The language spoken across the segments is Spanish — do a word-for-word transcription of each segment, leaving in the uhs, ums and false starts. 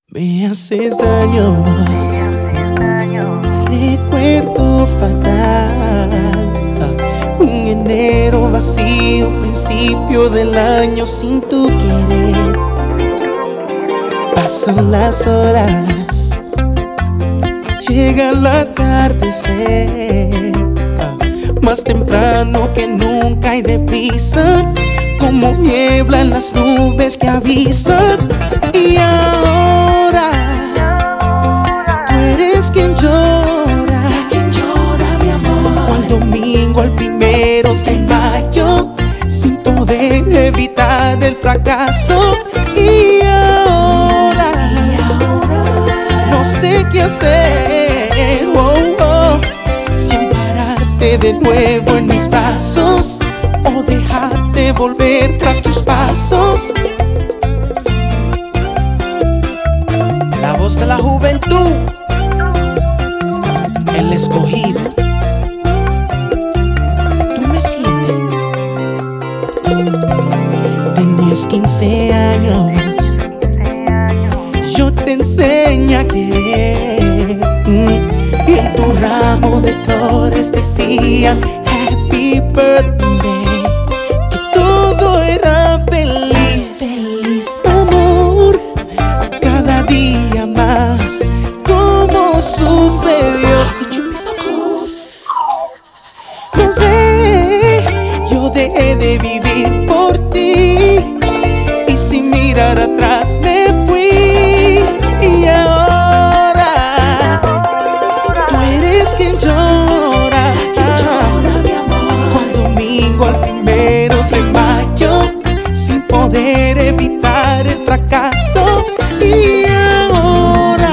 Me haces daño, recuerdo fatal. Un enero vacío, principio del año sin tu querer. Pasan las horas, llega el atardecer. Más temprano que nunca y deprisa, como niebla en las nubes que avisan. Y ahora tú eres quien llora, quien llora, mi amor. cual domingo al primeros de mayo, sin poder evitar el fracaso. Y ahora, Y ahora no sé qué hacer, oh, oh, si ampararte de nuevo en mis brazos o dejarte volver tras tus pasos. La voz de la juventud, el escogido. Tú me sientes. Tenías quince años, yo te enseñé a querer. Mm. Y en tu ramo de flores decía Happy Birthday, que todo era feliz. feliz. Amor, cada día más, ¿cómo sucedió? No sé, yo dejé de vivir por ti y sin mirar atrás me fui. Y ahora tú eres quien llora, Quien llora, mi amor. cual domingo al primeros de mayo, sin poder evitar el fracaso. Y ahora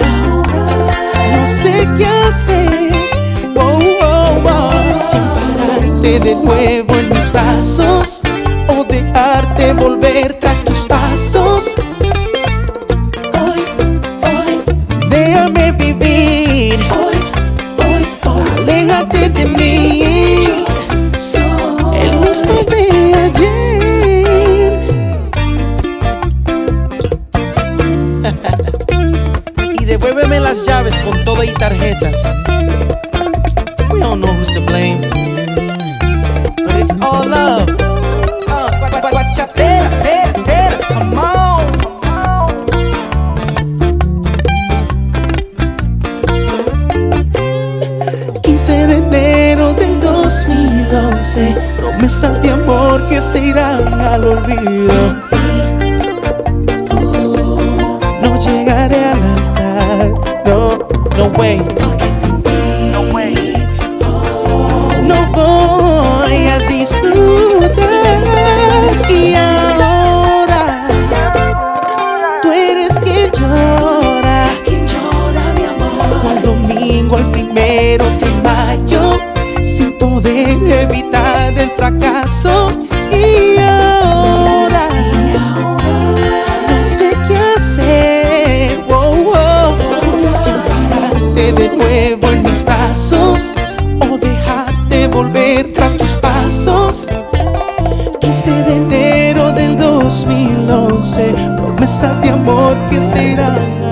no sé qué hacer, oh, oh, oh, si ampararte de nuevo en mis brazos o dejarte volver tras tus pasos. Hoy, hoy, Déjame vivir, hoy, hoy, hoy. aléjate de mí, Soy el mismo de ayer. Y devuélveme las llaves con todo y tarjetas. We don't know who's to blame, but it's all love. Uh, gua- gua- guachatera, tera, tera, come on. quince de enero del dos mil once, promesas de amor que se irán al olvido. No llegaré al altar, no, no way, porque sin ti. No way. no voy a disfrutar. Y ahora tú eres quien llora, Quien llora, mi amor. cual domingo al primeros de mayo, sin poder evitar el fracaso. Y ahora no sé qué hacer, oh, oh, si ampararte de nuevo en mis brazos o dejarte volver tras tus pasos. quince de enero del dos mil once, promesas de amor que se irán